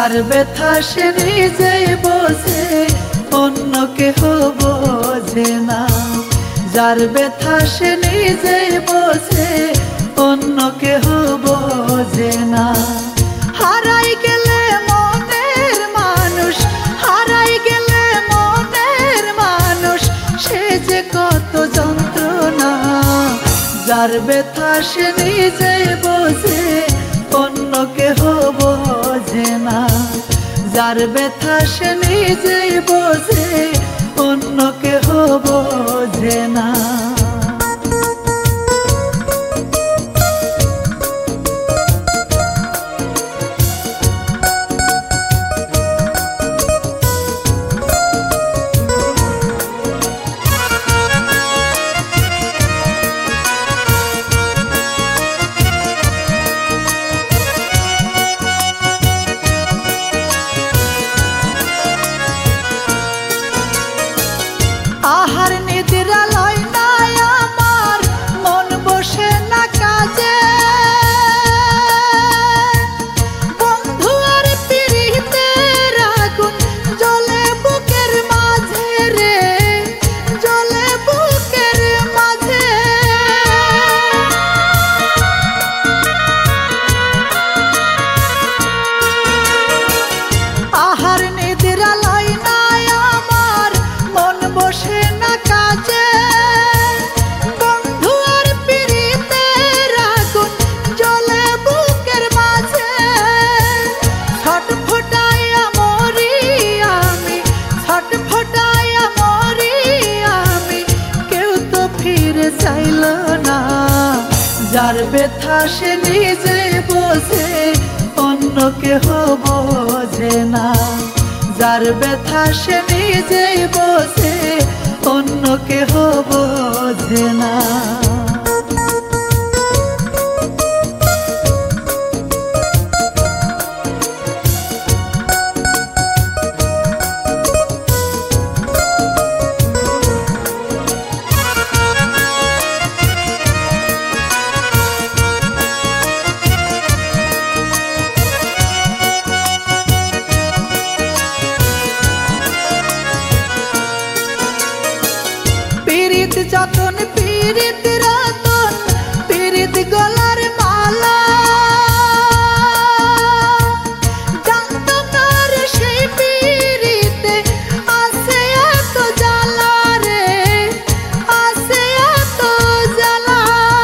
যার ব্যথা সে নিজেই বোঝে, অন্য কেহ বোঝে না। যার ব্যথা সে নিজেই বোঝে, অন্য কেহ বোঝে না। হারাই গেলে মনের মানুষ, হারাই গেলে মনের মানুষ, সে যে কত যন্ত্রণা। যার ব্যথা সে নিজেই বোঝে, অন্য কেহ বোঝে না। যার ব্যথা সে নিজেই বোঝে, অন্য কেহ বোঝে না। আহার নিদ্রা লয় না আমার, মন বসে না কাজে। বন্ধু আর পিরিতের আগুন জ্বলে বুকের মাঝে রে, জ্বলে বুকের মাঝে। আহার নিদ্রা লয় না আমার, মন বসে না কাজে। বন্ধু আর পিরিতের আগুন জ্বলে বুকের মাঝে। ছটফটাইয়া মরি আমি, ছটফটাইয়া মরি আমি, কেউ তো ফিরে চাইল না। যার ব্যথা সে নিজে বোঝে, অন্য কেহ বোঝে না। যার ব্যথা সে নিজেই বোঝে, অন্য কেহ বোঝে না। পীড়িত যতন পীড়িত রতন, পীড়িত গলার মালা। জানতাম না রে সেই পীড়িতে আছে এত জ্বালা রে, আছে এত জ্বালা।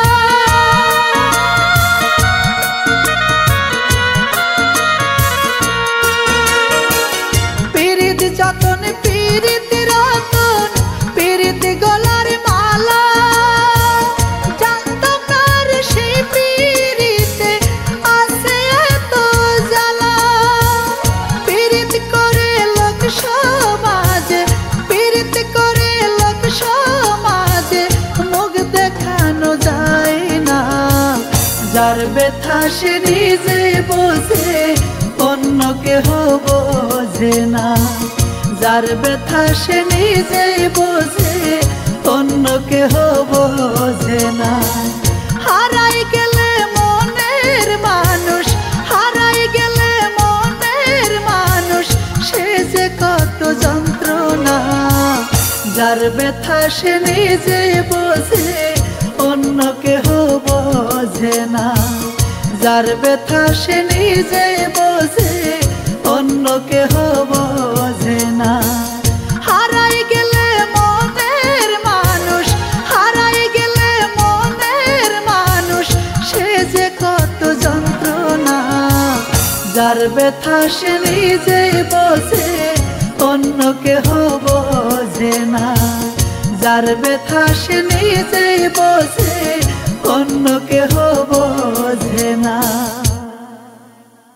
পীড়িত যতন পীড়িত রতন, পীড়িত গলার মালা। জানতাম না রে সেই পীড়িতে আছে এত জ্বালা। পীড়িত করে লোক সমাজে, পীড়িত করে লোক সমাজে, মুখ দেখানো যায় না। যার ব্যথা সে নিজে বোঝে, অন্য কেহ বোঝে না। যার ব্যথা সে নিজেই বোঝে, অন্য কেহ বোঝে না। হারাই গেলে মনের মানুষ, হারাই গেলে মনের মানুষ, সে যে কত যন্ত্রণা। যার ব্যথা সে নিজেই বোঝে, অন্য কেহ বোঝে না। যার ব্যথা সে নিজেই বোঝে, অন্য কেহ বোঝে না। হারাই গেলে মনের মানুষ, হারাই গেলে মনের মানুষ, সে যে কত যন্ত্রণা। যার ব্যথা সে নিজেই বোঝে, অন্য কেহ বোঝে না। যার ব্যথা সে নিজেই বোঝে, অন্য কেহ বোঝে না।